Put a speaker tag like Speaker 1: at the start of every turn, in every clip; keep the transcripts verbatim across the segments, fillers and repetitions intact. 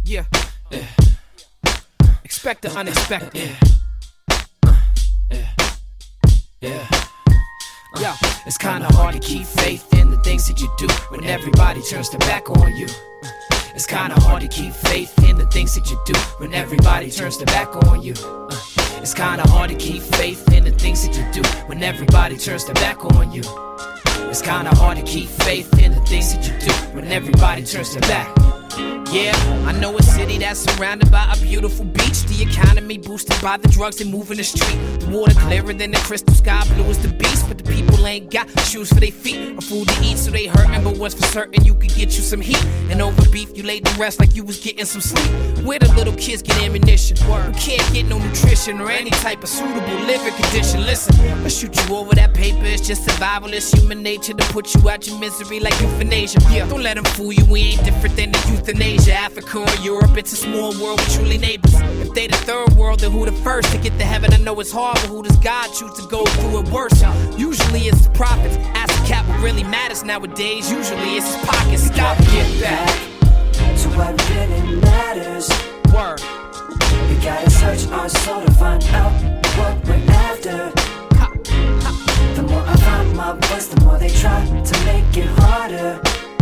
Speaker 1: Yeah, yeah. Expect the unexpected.
Speaker 2: Yeah, yeah.
Speaker 1: Yo, it's kinda hard to keep faith in the things that you do when everybody turns their back on you. It's kinda hard to keep faith in the things that you do when everybody turns their back on you. It's kinda hard to keep faith in the things that you do when everybody turns their back on you. It's kinda hard to keep faith in the things that you do when everybody turns their back. Yeah, I know a city that's surrounded by a beautiful beach. The economy boosted by the drugs they move in the street. The water clearer than the crystal sky, blue as the beast. But the people ain't got shoes for their feet or food to eat, so they hurtin'. But what's for certain, you could get you some heat. And over beef, you laid to rest like you was getting some sleep. Where the little kids get ammunition, who can't get no nutrition or any type of suitable living condition. Listen, I'll shoot you over that paper, it's just survival. It's human nature to put you out your misery like euthanasia. Yeah, don't let them fool you, we ain't different than the euthanasia. Africa or Europe, it's a small world with truly neighbors. If they the third world, then who the first to get to heaven? I know it's hard, but who does God choose to go through it worse? Usually it's the prophets. Ask the cat what really matters nowadays. Usually it's his pockets. Stop, get back
Speaker 3: to what really matters.
Speaker 1: Word.
Speaker 3: We gotta search our soul to find out what we're after.
Speaker 1: Ha, ha.
Speaker 3: The more I find my voice, the more they try to make it harder.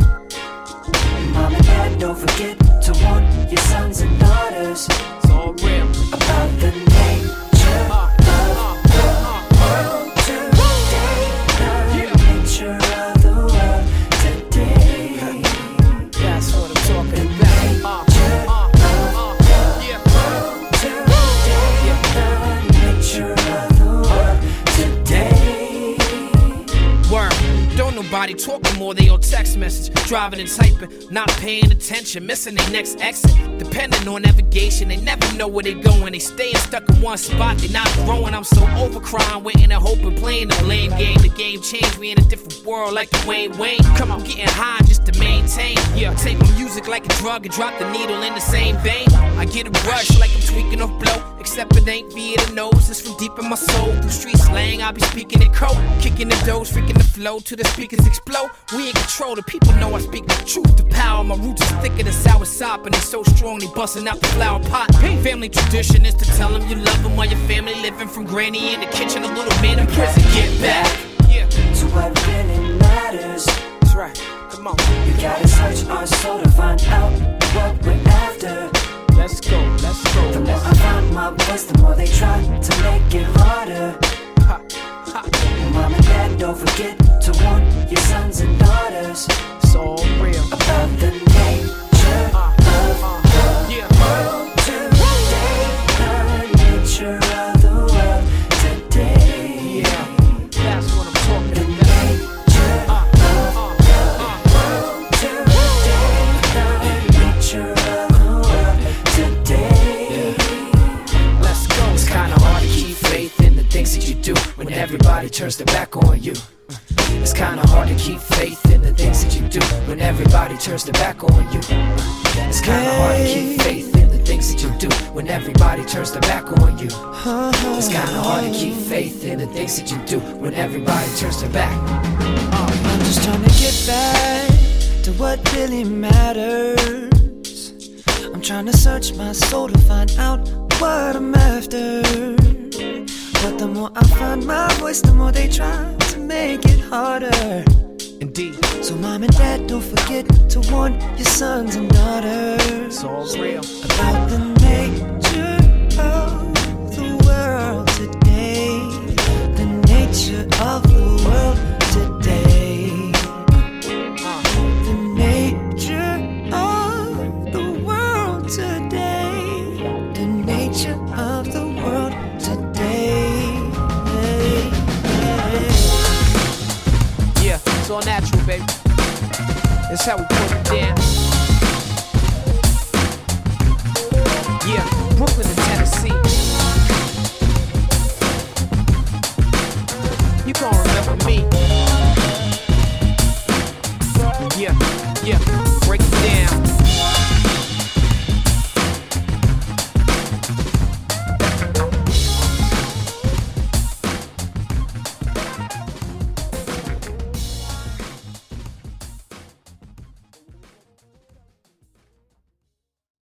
Speaker 3: Mom and Dad, don't forget to warn your sons and daughters.
Speaker 1: It's all real.
Speaker 3: About the nature
Speaker 1: uh,
Speaker 3: of the
Speaker 1: uh,
Speaker 3: world today. The nature of the world today.
Speaker 1: That's what I'm talking about.
Speaker 3: Nature
Speaker 1: Uh, uh, uh, yeah.
Speaker 3: world today. The nature of the world today.
Speaker 1: Word. Don't nobody talking more, they all text message. Driving and typing, not paying attention, missing their next exit. Depending on navigation, they never know where they going. They staying stuck in one spot, they not growing. I'm so over crying, waiting and hoping, playing the blame game. The game changed, we in a different world like the Wayne Wayne. Come on, getting high just to maintain. Yeah, I take my music like a drug and drop the needle in the same vein. I get a rush like I'm tweaking off blow, except it ain't via the nose, it's from deep in my soul. Through street slang, I be speaking in code, kicking the doors, freaking the flow till the speakers explode. We in control, the people know I speak the truth. The power, my roots is thicker than sour sop, and they so strong they busting out the flower pot. Family tradition is to tell them you love them while your family living from granny in the kitchen, a little man in prison. Get back, yeah,
Speaker 3: to what really matters.
Speaker 1: that's right. Come on,
Speaker 3: We gotta search our soul to find out what we're after.
Speaker 1: let's go, let's go.
Speaker 3: The more I find my voice, the more they try to make it harder.
Speaker 1: Ha, ha.
Speaker 3: Mom and Dad, don't forget to warn your sons and daughters
Speaker 1: It's all real.
Speaker 3: about the nature
Speaker 1: Uh,
Speaker 3: of
Speaker 1: uh,
Speaker 3: the
Speaker 1: yeah.
Speaker 3: world today. The nature of the world today.
Speaker 1: Yeah, that's what I'm talking
Speaker 3: The
Speaker 1: about.
Speaker 3: nature
Speaker 1: Uh, uh, uh.
Speaker 3: world today. The nature of the world today.
Speaker 1: Let's go. It's kinda hard to keep faith in the things that you do when everybody turns their back on you. It's kinda hard to keep faith in the things that you do when everybody turns their back on you. It's kinda hard to keep faith in the things that you do when everybody turns their back on you. It's kinda hard to keep faith in the things that you do when everybody turns their back.
Speaker 4: I'm just trying to get back to what really matters. I'm trying to search my soul to find out what I'm after. But the more I find my voice, the more they try to make it harder.
Speaker 1: Indeed,
Speaker 4: So mom and dad, don't forget to warn your sons and daughters
Speaker 1: it's all real.
Speaker 4: about the nature of the world today. The nature of the world today.
Speaker 1: Uh,
Speaker 4: The nature of the world today. The nature of the world today. Hey, hey.
Speaker 1: yeah, it's all natural, baby. It's how we put it.